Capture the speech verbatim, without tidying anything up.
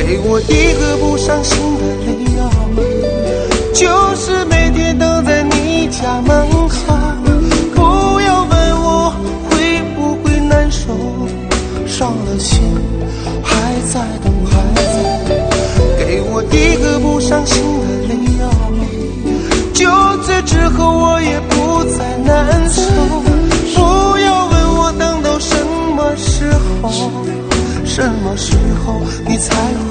给我一个不伤心的理由，就是每天等在你家门口。不要问我会不会难受，伤了心还在等还在，给我一个不伤心的理由，就此之后我也不再难受。不要问我等到什么时候，什么时候你才会